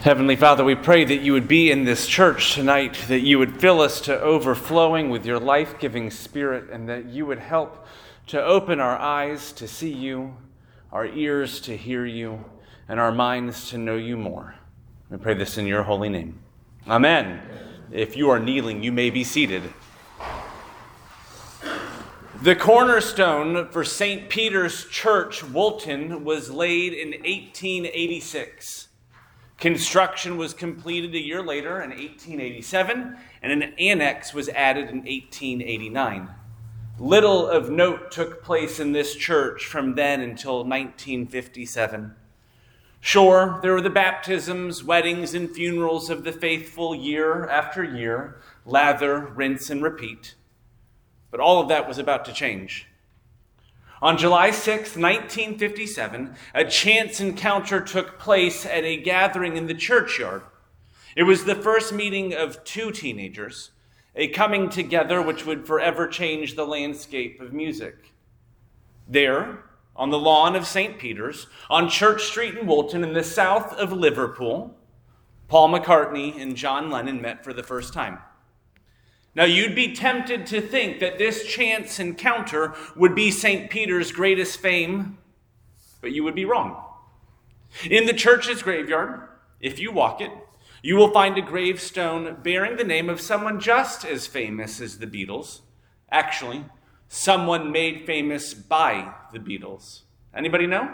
Heavenly Father, we pray that you would be in this church tonight, that you would fill us to overflowing with your life-giving Spirit, and that you would help to open our eyes to see you, our ears to hear you, and our minds to know you more. We pray this in your holy name. Amen. If you are kneeling, you may be seated. The cornerstone for St. Peter's Church, Woolton, was laid in 1886. Construction was completed a year later in 1887, and an annex was added in 1889. Little of note took place in this church from then until 1957. Sure, there were the baptisms, weddings, and funerals of the faithful year after year, lather, rinse, and repeat. But all of that was about to change. On July 6, 1957, a chance encounter took place at a gathering in the churchyard. It was the first meeting of two teenagers, a coming together which would forever change the landscape of music. There, on the lawn of St. Peter's, on Church Street in Woolton in the south of Liverpool, Paul McCartney and John Lennon met for the first time. Now, you'd be tempted to think that this chance encounter would be St. Peter's greatest fame, but you would be wrong. In the church's graveyard, if you walk it, you will find a gravestone bearing the name of someone just as famous as the Beatles. Actually, someone made famous by the Beatles. Anybody know?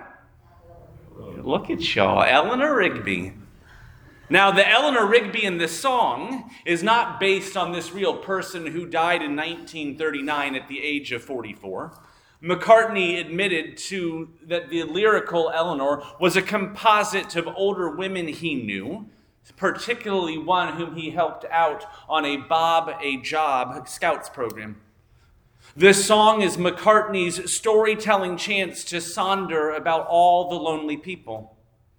Look at y'all, Eleanor Rigby. Now, the Eleanor Rigby in this song is not based on this real person who died in 1939 at the age of 44. McCartney admitted that the lyrical Eleanor was a composite of older women he knew, particularly one whom he helped out on a Bob a Job Scouts program. This song is McCartney's storytelling chance to sonder about all the lonely people.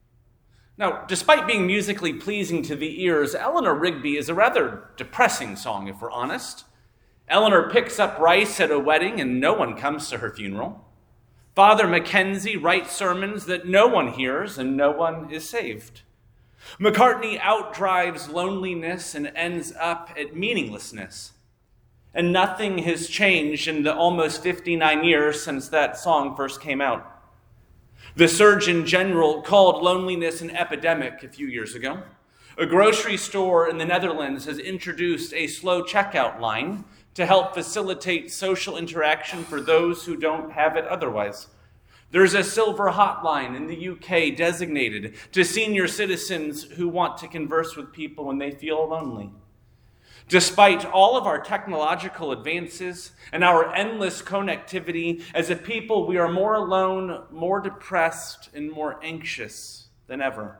Now, despite being musically pleasing to the ears, Eleanor Rigby is a rather depressing song, if we're honest. Eleanor picks up rice at a wedding and no one comes to her funeral. Father Mackenzie writes sermons that no one hears and no one is saved. McCartney outdrives loneliness and ends up at meaninglessness. And nothing has changed in the almost 59 years since that song first came out. The Surgeon General called loneliness an epidemic a few years ago. A grocery store in the Netherlands has introduced a slow checkout line to help facilitate social interaction for those who don't have it otherwise. There's a silver hotline in the UK designated to senior citizens who want to converse with people when they feel lonely. Despite all of our technological advances and our endless connectivity, as a people, we are more alone, more depressed, and more anxious than ever.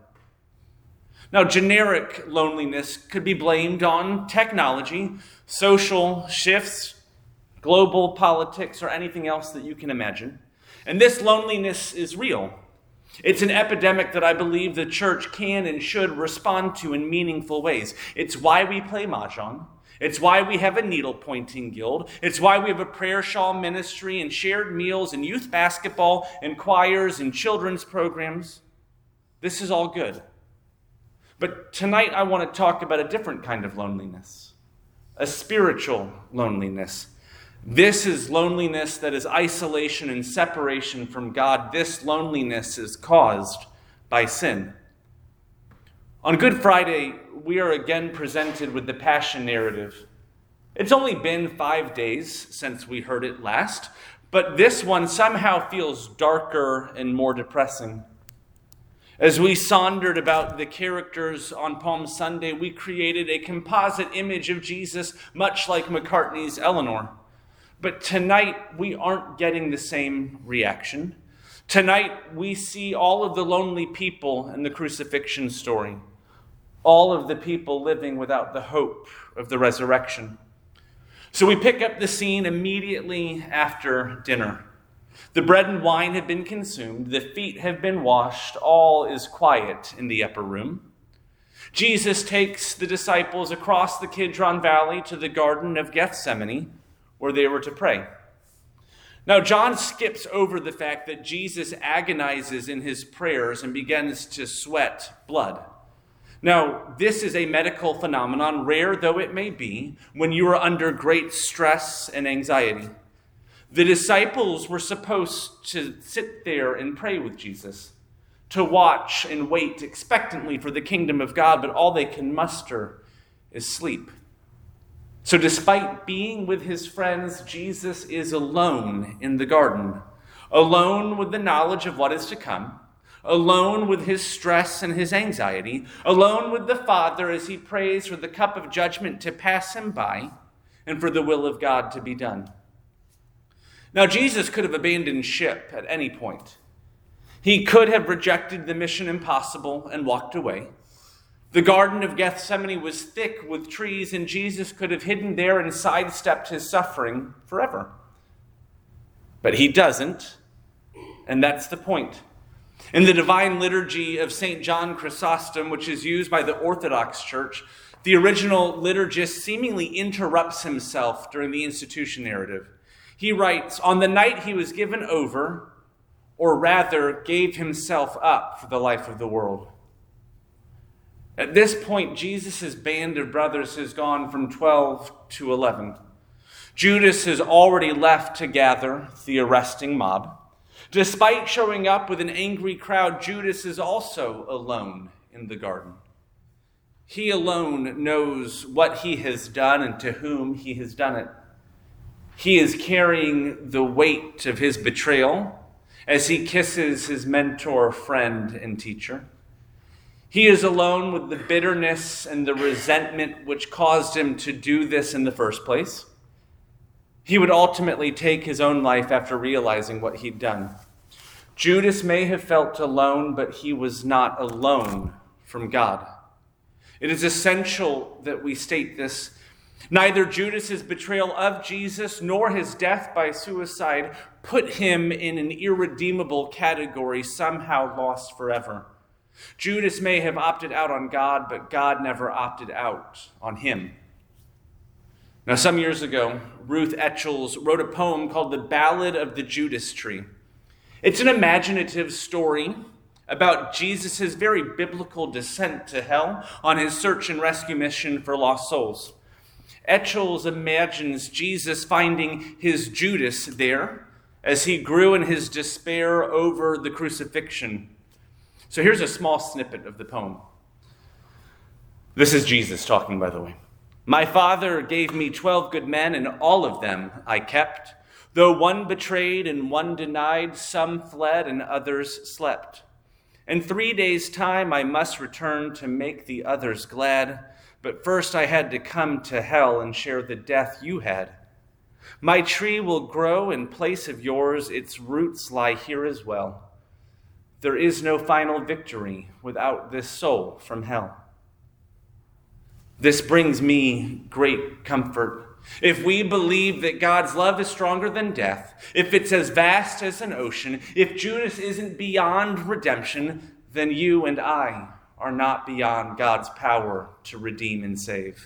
Now, generic loneliness could be blamed on technology, social shifts, global politics, or anything else that you can imagine. And this loneliness is real. It's an epidemic that I believe the church can and should respond to in meaningful ways. It's why we play mahjong. It's why we have a needle-pointing guild. It's why we have a prayer shawl ministry and shared meals and youth basketball and choirs and children's programs. This is all good. But tonight I want to talk about a different kind of loneliness, a spiritual loneliness. This is loneliness that is isolation and separation from God. This loneliness is caused by sin. On Good Friday, we are again presented with the Passion narrative. It's only been 5 days since we heard it last, but this one somehow feels darker and more depressing. As we sondered about the characters on Palm Sunday, we created a composite image of Jesus, much like McCartney's Eleanor. But tonight, we aren't getting the same reaction. Tonight, we see all of the lonely people in the crucifixion story. All of the people living without the hope of the resurrection. So we pick up the scene immediately after dinner. The bread and wine have been consumed. The feet have been washed. All is quiet in the upper room. Jesus takes the disciples across the Kidron Valley to the Garden of Gethsemane, where they were to pray. Now, John skips over the fact that Jesus agonizes in his prayers and begins to sweat blood. Now, this is a medical phenomenon, rare though it may be, when you are under great stress and anxiety. The disciples were supposed to sit there and pray with Jesus, to watch and wait expectantly for the kingdom of God, but all they can muster is sleep. So despite being with his friends, Jesus is alone in the garden, alone with the knowledge of what is to come, alone with his stress and his anxiety, alone with the Father as he prays for the cup of judgment to pass him by and for the will of God to be done. Now, Jesus could have abandoned ship at any point. He could have rejected the mission impossible and walked away. The Garden of Gethsemane was thick with trees, and Jesus could have hidden there and sidestepped his suffering forever. But he doesn't, and that's the point. In the Divine Liturgy of St. John Chrysostom, which is used by the Orthodox Church, the original liturgist seemingly interrupts himself during the institution narrative. He writes, "On the night he was given over, or rather gave himself up for the life of the world." At this point, Jesus' band of brothers has gone from 12 to 11. Judas has already left to gather the arresting mob. Despite showing up with an angry crowd, Judas is also alone in the garden. He alone knows what he has done and to whom he has done it. He is carrying the weight of his betrayal as he kisses his mentor, friend, and teacher. He is alone with the bitterness and the resentment which caused him to do this in the first place. He would ultimately take his own life after realizing what he'd done. Judas may have felt alone, but he was not alone from God. It is essential that we state this. Neither Judas's betrayal of Jesus nor his death by suicide put him in an irredeemable category, somehow lost forever. Judas may have opted out on God, but God never opted out on him. Now, some years ago, Ruth Etchells wrote a poem called The Ballad of the Judas Tree. It's an imaginative story about Jesus' very biblical descent to hell on his search and rescue mission for lost souls. Etchells imagines Jesus finding his Judas there as he grew in his despair over the crucifixion. So here's a small snippet of the poem. This is Jesus talking, by the way. "My Father gave me 12 good men, and all of them I kept. Though one betrayed and one denied, some fled and others slept. In 3 days' time I must return to make the others glad. But first I had to come to hell and share the death you had. My tree will grow in place of yours, its roots lie here as well. There is no final victory without this soul from hell." This brings me great comfort. If we believe that God's love is stronger than death, if it's as vast as an ocean, if Judas isn't beyond redemption, then you and I are not beyond God's power to redeem and save.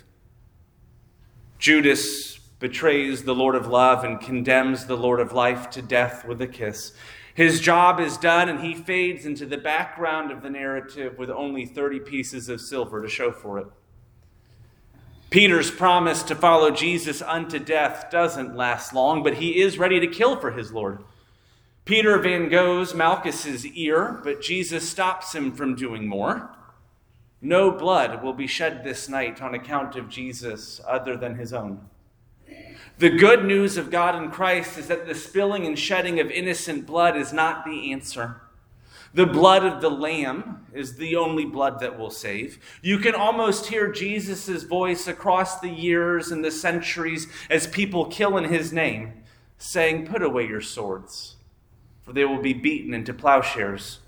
Judas betrays the Lord of love and condemns the Lord of life to death with a kiss. His job is done, and he fades into the background of the narrative with only 30 pieces of silver to show for it. Peter's promise to follow Jesus unto death doesn't last long, but he is ready to kill for his Lord. Peter van Goghs Malchus's ear, but Jesus stops him from doing more. No blood will be shed this night on account of Jesus other than his own. The good news of God in Christ is that the spilling and shedding of innocent blood is not the answer. The blood of the Lamb is the only blood that will save. You can almost hear Jesus' voice across the years and the centuries as people kill in his name, saying, "Put away your swords, for they will be beaten into plowshares."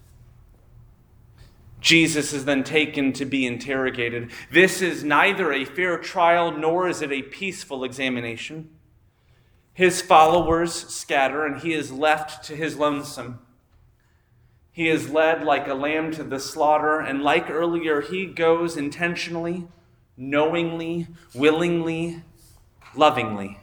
Jesus is then taken to be interrogated. This is neither a fair trial nor is it a peaceful examination. His followers scatter, and he is left to his lonesome. He is led like a lamb to the slaughter, and like earlier, he goes intentionally, knowingly, willingly, lovingly.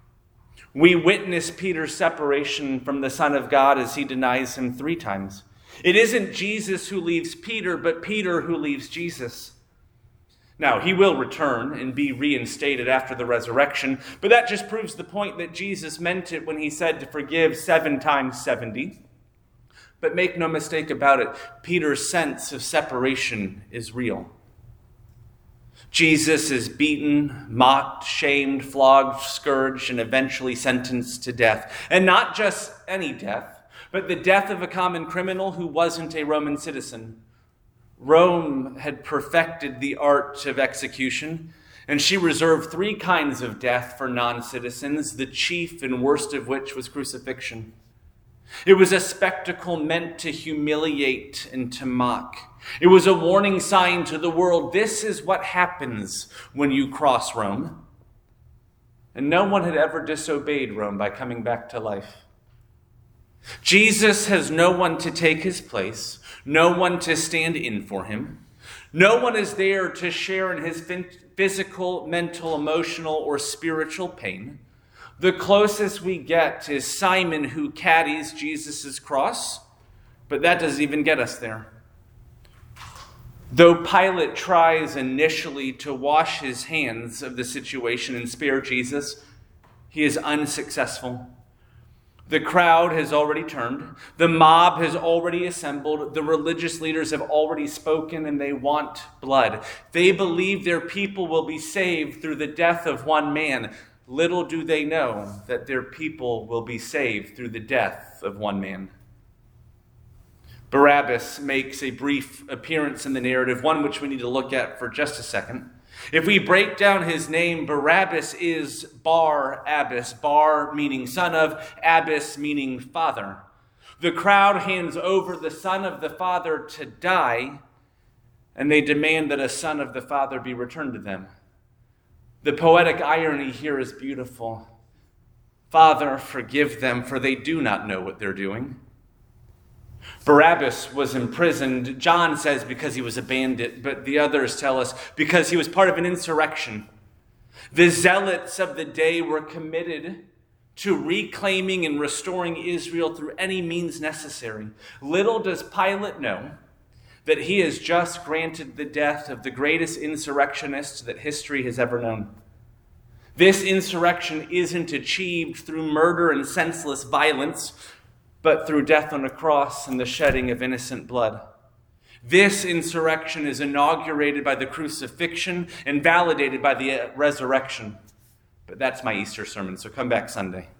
We witness Peter's separation from the Son of God as he denies him 3 times. It isn't Jesus who leaves Peter, but Peter who leaves Jesus. Now, he will return and be reinstated after the resurrection, but that just proves the point that Jesus meant it when he said to forgive 7 times 70. But make no mistake about it, Peter's sense of separation is real. Jesus is beaten, mocked, shamed, flogged, scourged, and eventually sentenced to death. And not just any death, but the death of a common criminal who wasn't a Roman citizen. Rome had perfected the art of execution, and she reserved 3 kinds of death for non-citizens, the chief and worst of which was crucifixion. It was a spectacle meant to humiliate and to mock. It was a warning sign to the world. This is what happens when you cross Rome. And no one had ever disobeyed Rome by coming back to life. Jesus has no one to take his place, no one to stand in for him. No one is there to share in his physical, mental, emotional, or spiritual pain. The closest we get is Simon, who caddies Jesus' cross, but that doesn't even get us there. Though Pilate tries initially to wash his hands of the situation and spare Jesus, he is unsuccessful. The crowd has already turned. The mob has already assembled. The religious leaders have already spoken, and they want blood. They believe their people will be saved through the death of one man. Little do they know that their people will be saved through the death of one man. Barabbas makes a brief appearance in the narrative, one which we need to look at for just a second. If we break down his name, Barabbas is Bar-Abbas, Bar meaning son of, Abbas meaning father. The crowd hands over the son of the father to die, and they demand that a son of the father be returned to them. The poetic irony here is beautiful. Father, forgive them, for they do not know what they're doing. Barabbas was imprisoned, John says, because he was a bandit, but the others tell us because he was part of an insurrection. The zealots of the day were committed to reclaiming and restoring Israel through any means necessary. Little does Pilate know that he has just granted the death of the greatest insurrectionist that history has ever known. This insurrection isn't achieved through murder and senseless violence, but through death on a cross and the shedding of innocent blood. This insurrection is inaugurated by the crucifixion and validated by the resurrection. But that's my Easter sermon, so come back Sunday.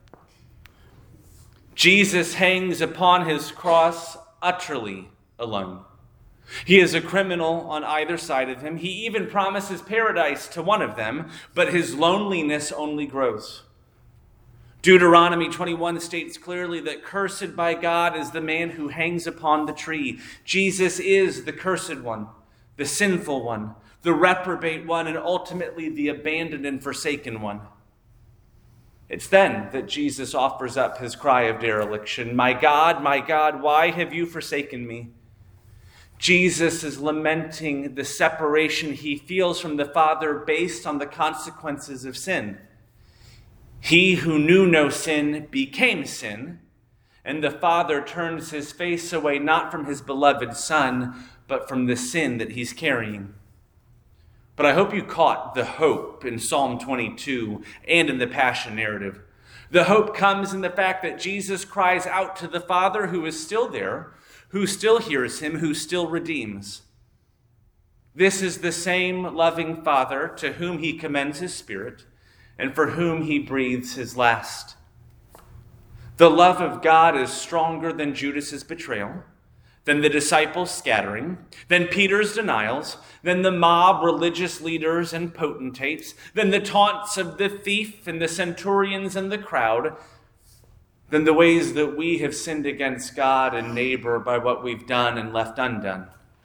Jesus hangs upon his cross utterly alone. He is a criminal on either side of him. He even promises paradise to one of them, but his loneliness only grows. Deuteronomy 21 states clearly that cursed by God is the man who hangs upon the tree. Jesus is the cursed one, the sinful one, the reprobate one, and ultimately the abandoned and forsaken one. It's then that Jesus offers up his cry of dereliction. My God, why have you forsaken me? Jesus is lamenting the separation he feels from the Father based on the consequences of sin. He who knew no sin became sin, and the Father turns his face away not from his beloved Son, but from the sin that he's carrying. But I hope you caught the hope in Psalm 22 and in the Passion narrative. The hope comes in the fact that Jesus cries out to the Father who is still there, who still hears him, who still redeems. This is the same loving Father to whom he commends his Spirit and for whom he breathes his last. The love of God is stronger than Judas's betrayal, than the disciples' scattering, than Peter's denials, than the mob religious leaders and potentates, than the taunts of the thief and the centurions and the crowd, than the ways that we have sinned against God and neighbor by what we've done and left undone.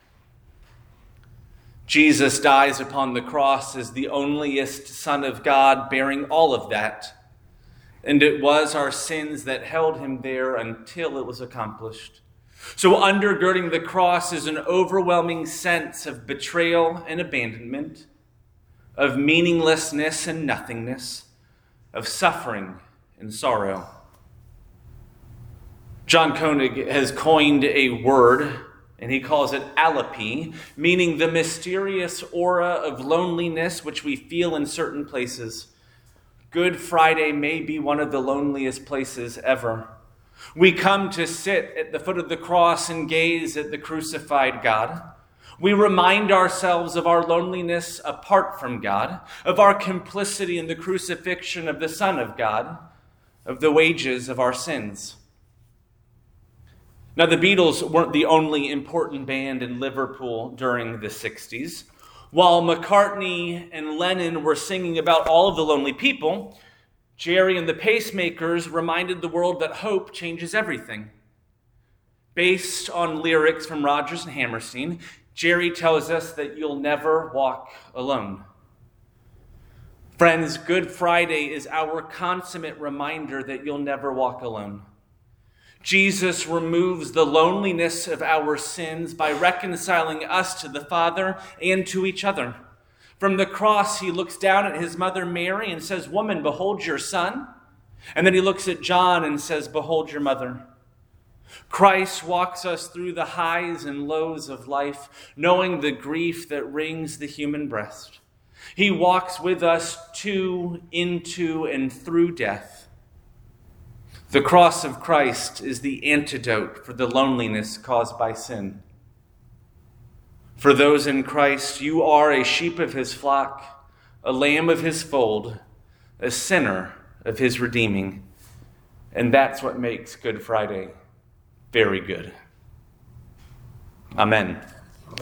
Jesus dies upon the cross as the onlyest Son of God, bearing all of that. And it was our sins that held him there until it was accomplished. So undergirding the cross is an overwhelming sense of betrayal and abandonment, of meaninglessness and nothingness, of suffering and sorrow. John Koenig has coined a word, and he calls it allope, meaning the mysterious aura of loneliness which we feel in certain places. Good Friday may be one of the loneliest places ever. We come to sit at the foot of the cross and gaze at the crucified God. We remind ourselves of our loneliness apart from God, of our complicity in the crucifixion of the Son of God, of the wages of our sins. Now, the Beatles weren't the only important band in Liverpool during the 60s. While McCartney and Lennon were singing about all of the lonely people, Jerry and the Pacemakers reminded the world that hope changes everything. Based on lyrics from Rodgers and Hammerstein, Jerry tells us that you'll never walk alone. Friends, Good Friday is our consummate reminder that you'll never walk alone. Jesus removes the loneliness of our sins by reconciling us to the Father and to each other. From the cross, he looks down at his mother Mary and says, "Woman, behold your son." And then he looks at John and says, "Behold your mother." Christ walks us through the highs and lows of life, knowing the grief that wrings the human breast. He walks with us to, into, and through death. The cross of Christ is the antidote for the loneliness caused by sin. For those in Christ, you are a sheep of his flock, a lamb of his fold, a sinner of his redeeming. And that's what makes Good Friday very good. Amen.